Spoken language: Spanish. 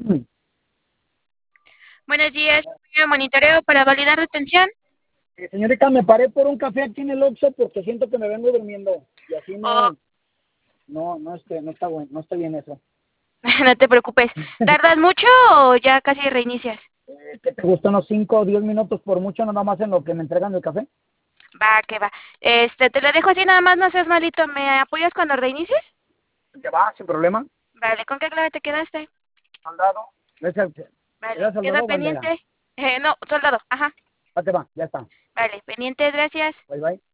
Buenos días, monitoreo para validar detención. Señorita, me paré por un café aquí en el Oxxo porque siento que me vengo durmiendo y así Oh, no está bueno, no está bien eso. no te preocupes. ¿Tardas mucho o ya casi reinicias? ¿Qué te gustó unos 5 o 10 minutos por mucho nada más en lo que me entregan el café? Va, que va. Te lo dejo así nada más, no seas malito. ¿Me apoyas cuando reinicies? Ya va, sin problema. Vale, ¿con qué clave te quedaste? Soldado. Vale, ¿Era queda soldado o bandera? pendiente. No, soldado, ajá. Ya te va, ya está. Vale, pendiente, gracias. Bye bye.